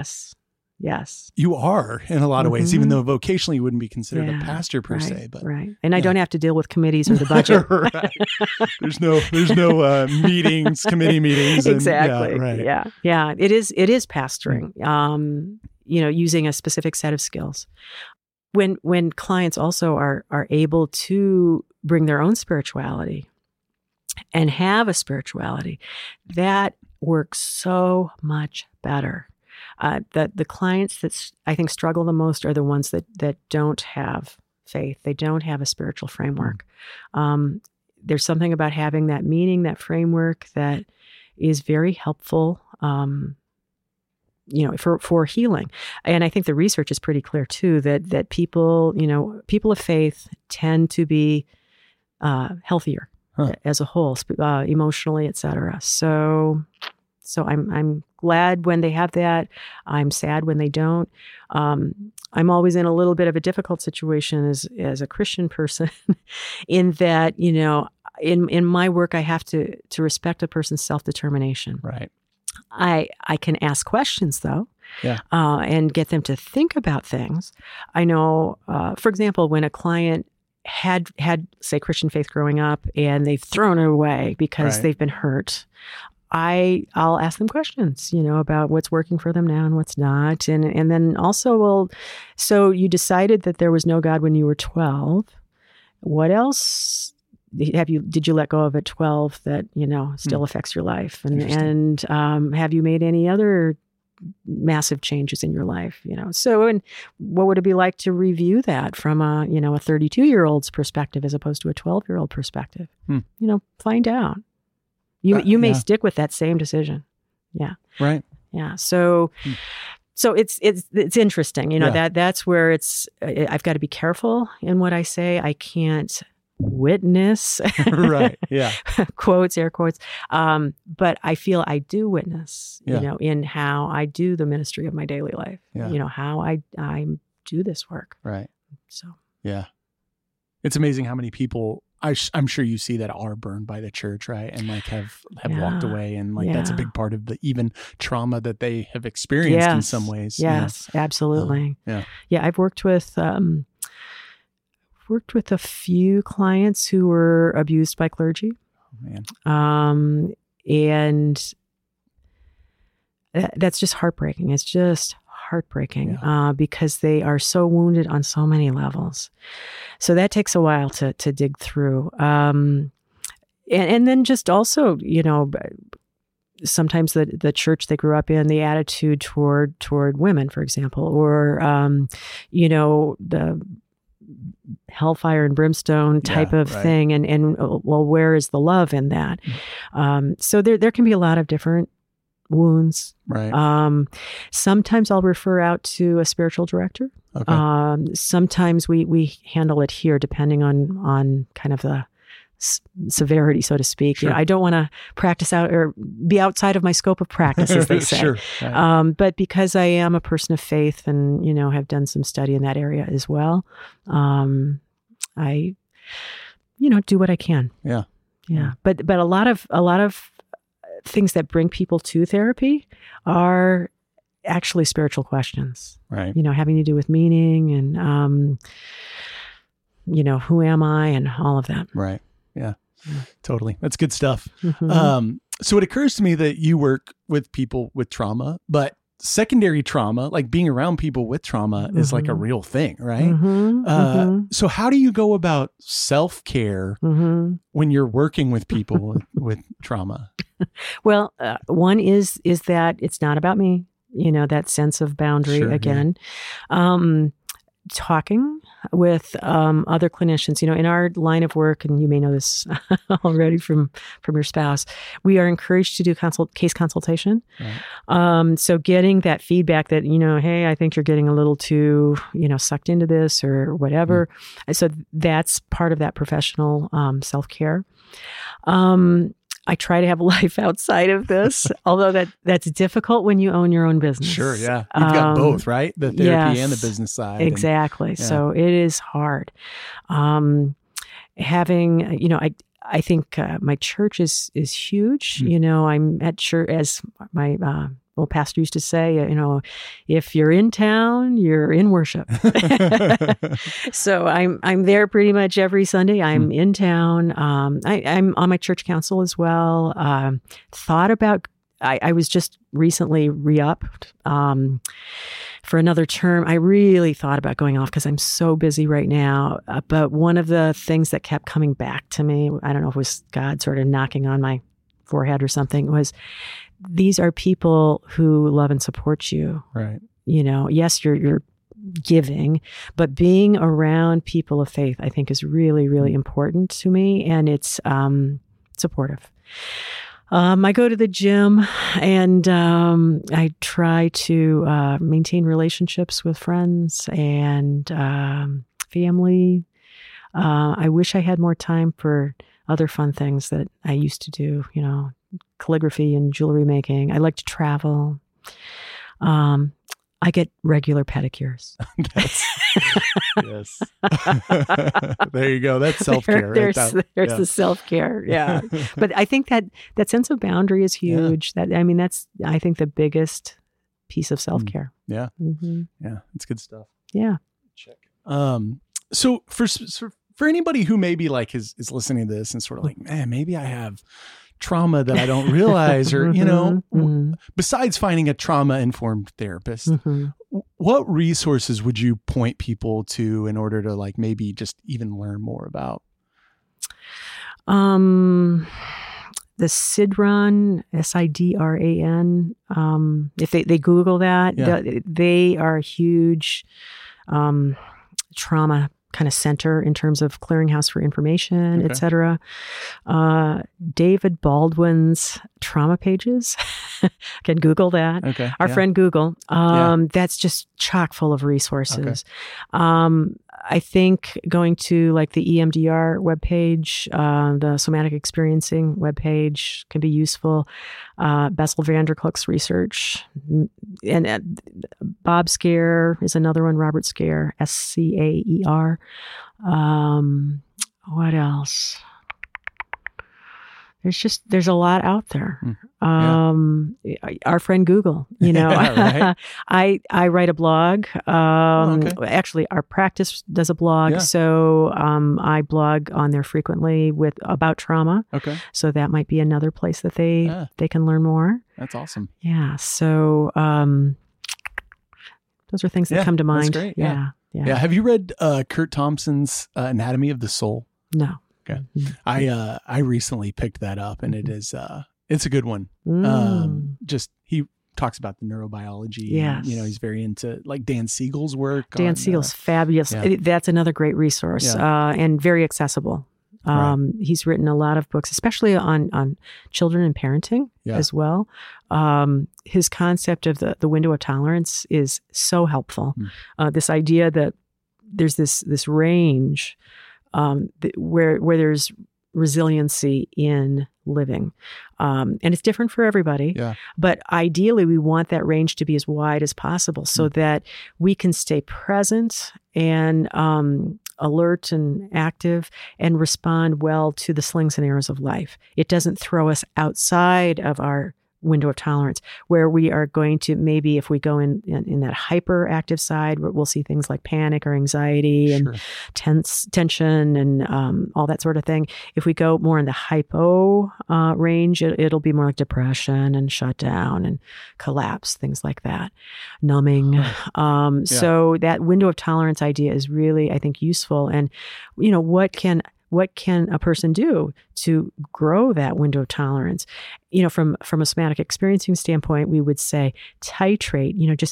Yes. You are in a lot of ways, even though vocationally you wouldn't be considered a pastor per se. But right. And I don't have to deal with committees or the budget. Right. There's no meetings, committee meetings. Exactly. Right. Yeah. It is pastoring, using a specific set of skills. When clients also are able to bring their own spirituality and have a spirituality, that works so much better. The clients that I think struggle the most are the ones that don't have faith. They don't have a spiritual framework. There's something about having that meaning, that framework, that is very helpful, for healing. And I think the research is pretty clear too, that people of faith tend to be healthier as a whole, emotionally, et cetera. So I'm glad when they have that. I'm sad when they don't. I'm always in a little bit of a difficult situation as a Christian person in that, in my work, I have to respect a person's self-determination. Right. I can ask questions though, and get them to think about things. I know, for example, when a client had say Christian faith growing up and they've thrown it away because they've been hurt, I'll ask them questions, about what's working for them now and what's not. And then also, so you decided that there was no God when you were 12. What else did you let go of at 12 that, still affects your life? And have you made any other massive changes in your life? So, and what would it be like to review that from a 32-year-old's perspective as opposed to a 12-year-old perspective? Find out. You may stick with that same decision. Yeah. Right. Yeah. So it's interesting, that's where I've got to be careful in what I say. I can't witness, right. Yeah. quotes, air quotes. But I feel I do witness, in how I do the ministry of my daily life, how I do this work. Right. So, yeah. It's amazing how many people I'm sure you see that are burned by the church, right? And like have walked away, and like that's a big part of the even trauma that they have experienced in some ways. Yes, absolutely. Yeah. I've worked with a few clients who were abused by clergy. Oh, man. And that's just heartbreaking. It's just heartbreaking because they are so wounded on so many levels. So that takes a while to dig through. And then just also, sometimes the church they grew up in, the attitude toward women, for example, or, the hellfire and brimstone type of thing. And well, where is the love in that? So there can be a lot of different wounds. Right. Sometimes I'll refer out to a spiritual director. Okay. Sometimes we handle it here depending on kind of the severity, so to speak. Sure. I don't want to practice out or be outside of my scope of practice, as they say. Sure. Right. But because I am a person of faith and, have done some study in that area as well, I, do what I can. Yeah. Yeah. But a lot of things that bring people to therapy are actually spiritual questions, right? Having to do with meaning and, who am I and all of that. Right. Yeah, totally. That's good stuff. Mm-hmm. So it occurs to me that you work with people with trauma, but secondary trauma, like being around people with trauma is like a real thing, right? So how do you go about self-care when you're working with people with trauma? Well, one is that it's not about me, that sense of boundary again. Yeah. Talking with other clinicians, in our line of work, and you may know this already from your spouse, we are encouraged to do case consultation. Right. So getting that feedback that, hey, I think you're getting a little too, sucked into this or whatever. So that's part of that professional self-care. I try to have a life outside of this, although that's difficult when you own your own business. Sure, yeah. You've got both, right? The therapy and the business side. Exactly. So it is hard. Having, I think my church is huge. I'm at church, as my old pastor used to say, if you're in town, you're in worship. So I'm there pretty much every Sunday. I'm in town. I'm on my church council as well. Thought about, I was just recently re-upped for another term. I really thought about going off because I'm so busy right now. But one of the things that kept coming back to me, I don't know if it was God sort of knocking on my forehead or something, was these are people who love and support you. Right. Yes, you're giving, but being around people of faith, I think, is really, really important to me. And it's supportive. I go to the gym and I try to maintain relationships with friends and family. I wish I had more time for other fun things that I used to do, calligraphy and jewelry making. I like to travel. I get regular pedicures. Yes. There you go. That's self-care. There's the self-care. Yeah. But I think that sense of boundary is huge. Yeah. That's, I think, the biggest piece of self-care. Yeah. Mm-hmm. Yeah. It's good stuff. Yeah. Check. So for anybody who maybe like is listening to this and sort of like, man, maybe I have trauma that I don't realize, or, besides finding a trauma-informed therapist, what resources would you point people to in order to like maybe just even learn more about? The Sidran, Sidran, if they Google that, they are a huge trauma kind of center in terms of clearinghouse for information, et cetera. David Baldwin's trauma pages. Can Google that. Okay. Our friend Google. That's just chock full of resources. I think going to like the EMDR webpage, the somatic experiencing webpage can be useful. Bessel van der Kolk's research, and Bob Scare is another one. Robert Scare, Scaer. What else? There's a lot out there. Our friend Google, Right. I write a blog. Actually, our practice does a blog. So I blog on there frequently about trauma. Okay. So that might be another place that they can learn more. That's awesome. Yeah. So those are things that come to mind. That's great. Yeah. Have you read Kurt Thompson's Anatomy of the Soul? No. Okay. I recently picked that up, and it is it's a good one. Just he talks about the neurobiology. Yes. And, he's very into like Dan Siegel's work. Dan Siegel's fabulous. Yeah. That's another great resource and very accessible. He's written a lot of books, especially on children and parenting as well. His concept of the window of tolerance is so helpful. This idea that there's this range where there's resiliency in living. And it's different for everybody. Yeah. But ideally, we want that range to be as wide as possible so that we can stay present and alert and active and respond well to the slings and arrows of life. It doesn't throw us outside of our window of tolerance, where we are going to maybe, if we go in that hyperactive side, we'll see things like panic or anxiety and tension and all that sort of thing. If we go more in the hypo range, it'll be more like depression and shutdown and collapse, things like that, numbing. So that window of tolerance idea is really, I think, useful. And what can a person do to grow that window of tolerance? From a somatic experiencing standpoint, we would say titrate.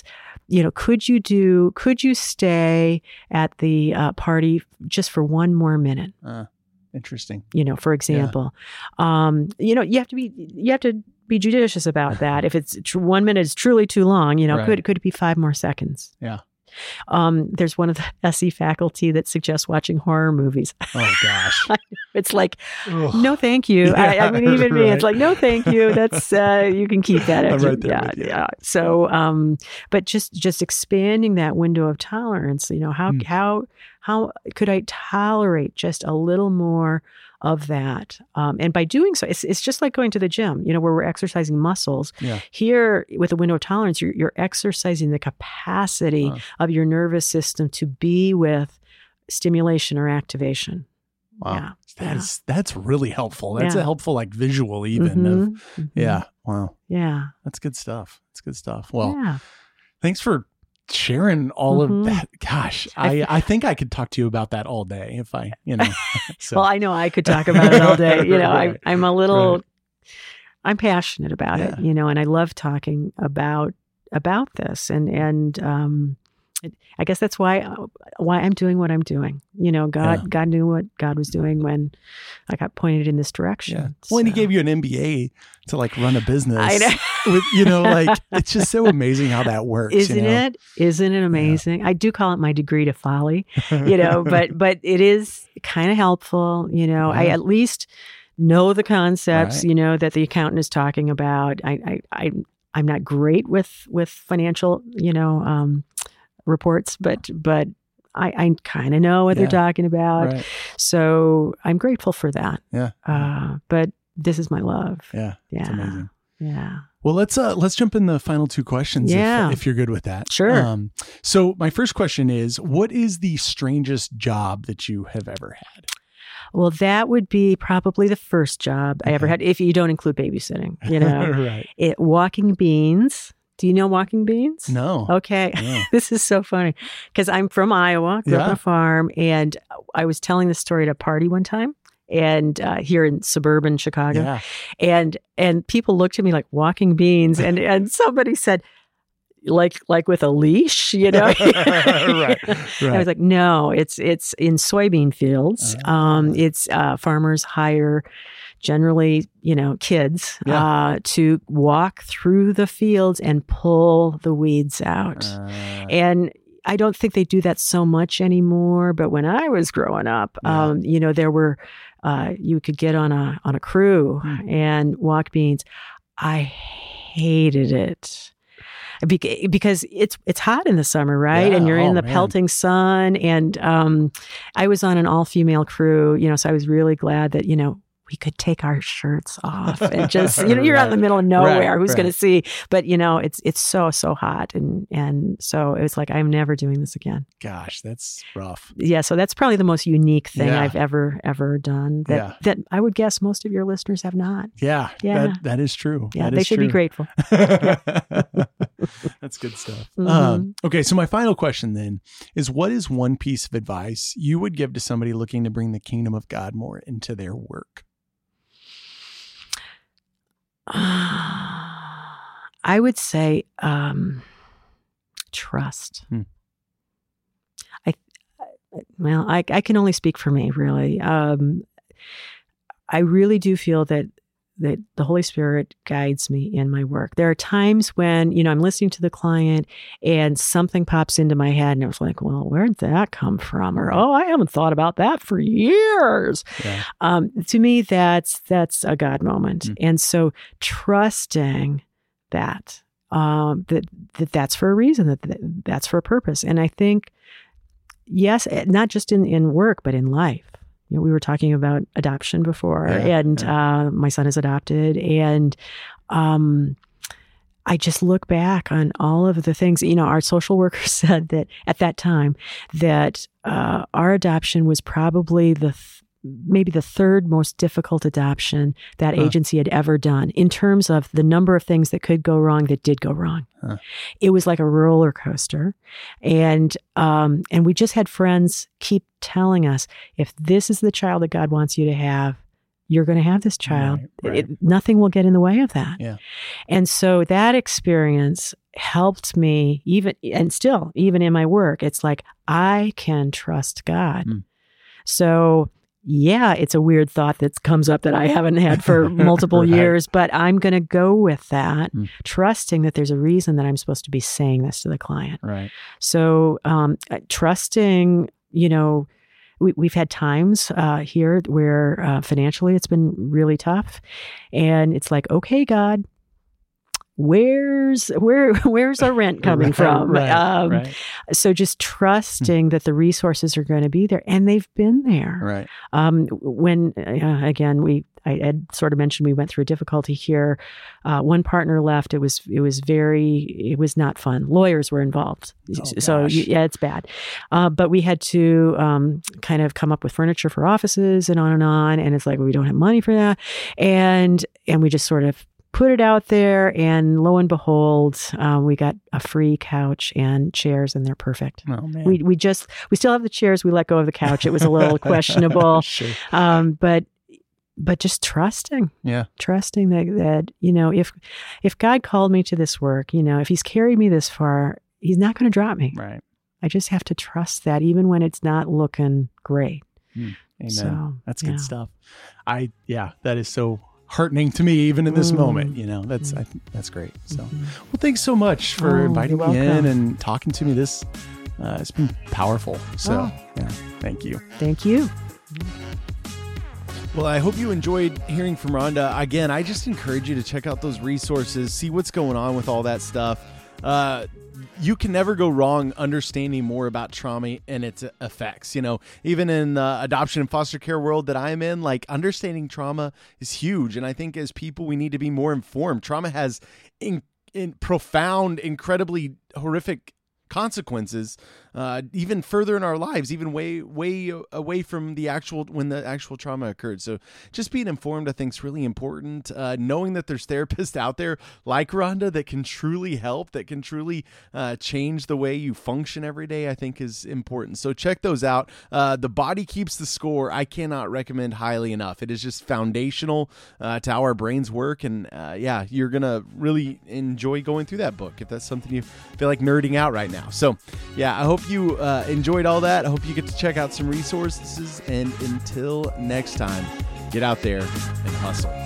Could you stay at the party just for one more minute? Interesting. For example, you have to be judicious about that. If it's 1 minute is truly too long, could it be 5 more seconds? Yeah. There's one of the SE faculty that suggests watching horror movies. Oh gosh. It's like, no, thank you. I mean, even me, it's like, no, thank you. That's, you can keep that. I'm right there with you. Yeah. So, but just expanding that window of tolerance, how could I tolerate just a little more of that? And by doing so, it's just like going to the gym, where we're exercising muscles. Yeah. Here, with a window of tolerance, you're exercising the capacity of your nervous system to be with stimulation or activation. Wow. Yeah. That's really helpful. That's a helpful visual even yeah. Wow. Yeah. That's good stuff. Well, thanks for sharing all of that. Gosh, I think I could talk to you about that all day if I, So. Well, I know I could talk about it all day. I'm a little, I'm passionate about it, and I love talking about this. And I guess that's why I'm doing what I'm doing. God knew what God was doing when I got pointed in this direction. Yeah. Well, and he gave you an MBA to run a business. I know. It's just so amazing how that works. Isn't it? Isn't it amazing? Yeah. I do call it my degree to folly, but it is kind of helpful. I at least know the concepts, that the accountant is talking about. I'm not great with financial, reports, but I kind of know what they're talking about. Right. So I'm grateful for that. Yeah. But this is my love. Yeah. It's amazing. Yeah. Well, let's jump in the final 2 questions if you're good with that. Sure. So my first question is, what is the strangest job that you have ever had? Well, that would be probably the first job I ever had, if you don't include babysitting, Right. Walking Beans. Do you know Walking Beans? No. Okay. No. This is so funny because I'm from Iowa, grew up on a farm, and I was telling this story at a party one time, and here in suburban Chicago, and people looked at me like Walking Beans, and somebody said, like with a leash, you know? Right. I was like, no, it's in soybean fields. It's farmers hire generally, kids to walk through the fields and pull the weeds out. And I don't think they do that so much anymore. But when I was growing up, there were you could get on a crew and walk beans. I hated it. Because it's hot in the summer, right? Yeah. And you're in the pelting sun. And I was on an all-female crew, so I was really glad that, we could take our shirts off and just, you're out in the middle of nowhere. Who's going to see? But, it's so hot. And so it was like, I'm never doing this again. Gosh, that's rough. Yeah. So that's probably the most unique thing I've ever done that I would guess most of your listeners have not. Yeah. That is true. Yeah. They should be grateful. That's good stuff. Okay. So my final question then is, what is one piece of advice you would give to somebody looking to bring the kingdom of God more into their work? I would say trust. I can only speak for me, really. I really do feel that the Holy Spirit guides me in my work. There are times when, I'm listening to the client and something pops into my head and I was like, well, where'd that come from? Or, I haven't thought about that for years. Yeah. To me, that's a God moment. And so trusting that's for a reason, that's for a purpose. And I think, yes, not just in work, but in life. We were talking about adoption before, and my son is adopted. And I just look back on all of the things, our social worker said that at that time that our adoption was probably maybe the third most difficult adoption that agency had ever done in terms of the number of things that could go wrong that did go wrong. It was like a roller coaster. And we just had friends keep telling us, if this is the child that God wants you to have, you're going to have this child. Right. Nothing will get in the way of that. Yeah. And so that experience helped me even in my work. It's like, I can trust God. So yeah, it's a weird thought that comes up that I haven't had for multiple years, but I'm going to go with that, trusting that there's a reason that I'm supposed to be saying this to the client. Right. So trusting, we've had times here where financially it's been really tough, and it's like, okay, God, where's our rent coming from? Right. So just trusting that the resources are going to be there, and they've been there. Right. When again, I had sort of mentioned we went through a difficulty here. One partner left. It was not fun. Lawyers were involved. So it's bad. But we had to kind of come up with furniture for offices and on. And it's like, we don't have money for that. And we just sort of put it out there, and lo and behold, we got a free couch and chairs, and they're perfect. Oh, man. We still have the chairs. We let go of the couch. It was a little questionable, sure. But just trusting, trusting that if God called me to this work, if He's carried me this far, He's not going to drop me. Right. I just have to trust that, even when it's not looking great. Amen. So, that's good stuff. That is so heartening to me, even in this moment. That's great. So, well, thanks so much for inviting me in and talking to me. This it's been powerful. So, thank you. Thank you. Well, I hope you enjoyed hearing from Rhonda. Again, I just encourage you to check out those resources, see what's going on with all that stuff. You can never go wrong understanding more about trauma and its effects. Even in the adoption and foster care world that I'm in, like, understanding trauma is huge. And I think as people, we need to be more informed. Trauma has in profound, incredibly horrific consequences even further in our lives, even way away from when the actual trauma occurred. So just being informed, I think, is really important. Knowing that there's therapists out there like Rhonda that can truly help, that can truly change the way you function every day, I think is important. So check those out. The Body Keeps the Score, I cannot recommend highly enough. It is just foundational to how our brains work. And you're going to really enjoy going through that book if that's something you feel like nerding out right now. So I hope you enjoyed all that. I hope you get to check out some resources. And until next time, get out there and hustle.